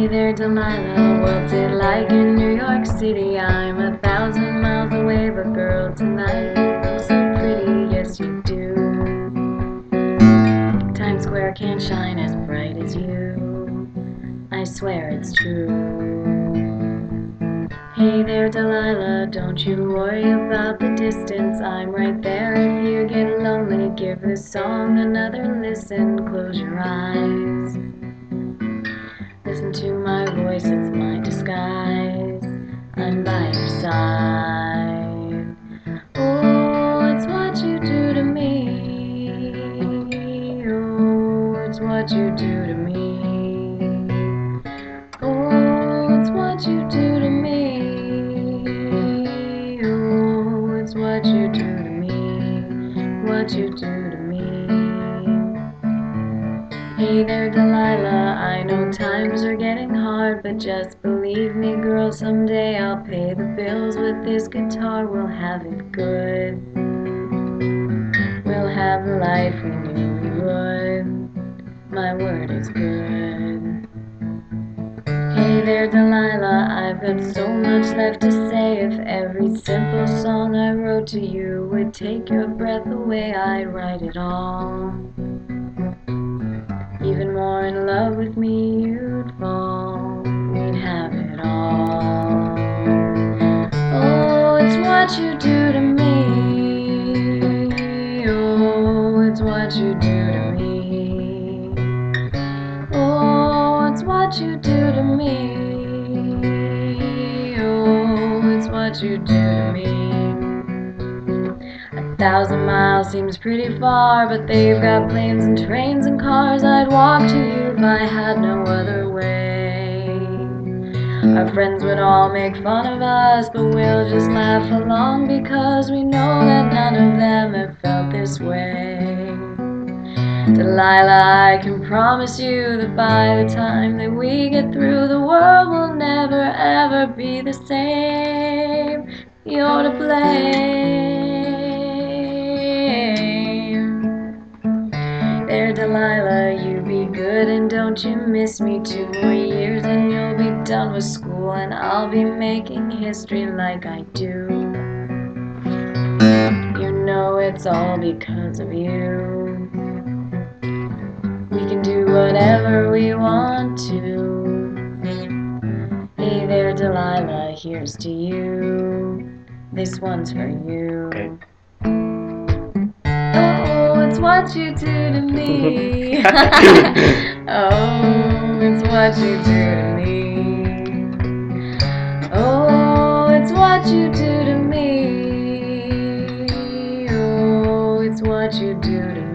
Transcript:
Hey there, Delilah, what's it like in New York City? I'm 1,000 miles away, but girl, tonight you look so pretty, yes you do. Times Square can't shine as bright as you, I swear it's true. Hey there, Delilah, don't you worry about the distance, I'm right there if you get lonely. Give this song another listen, close your eyes. Listen to my voice, it's my disguise. I'm by your side. Oh, it's what you do to me. Oh, it's what you do to me. Oh, it's what you do to me. Oh, it's what you do to me. What you do to me. Hey there, Delilah, I know times are getting hard, but just believe me, girl, someday I'll pay the bills with this guitar. We'll have it good. We'll have the life we knew we would. My word is good. Hey there, Delilah, I've got so much left to say. If every simple song I wrote to you would take your breath away, I'd write it all. Even more in love with me you'd fall. We'd have it all. Oh, it's what you do to me. Oh, it's what you do to me. Oh, it's what you do to me. Oh, it's what you do to me. 1,000 miles seems pretty far, but they've got planes and trains and cars. I'd walk to you if I had no other way. Our friends would all make fun of us, but we'll just laugh along because we know that none of them have felt this way. Delilah, I can promise you that by the time that we get through, the world will never ever be the same. You're to blame. There, Delilah, you be good and don't you miss me. 2 more years and you'll be done with school, and I'll be making history like I do. You know it's all because of you. We can do whatever we want to. Hey there, Delilah, here's to you. This one's for you. Okay. Oh, it's what you do to me. Oh, it's what you do to me. Oh, it's what you do to me. Oh, it's what you do to me.